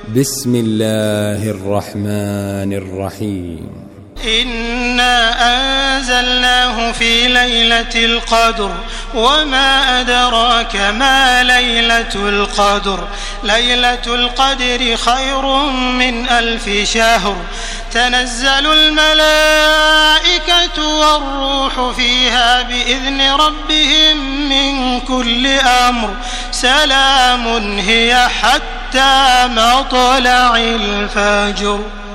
بسم الله الرحمن الرحيم. إنا أنزلناه في ليلة القدر وما أدراك ما ليلة القدر. ليلة القدر خير من 1000 شهر. تنزل الملائكة والروح فيها بإذن ربهم من كل أمر. سلام هي حتى مطلع الفجر.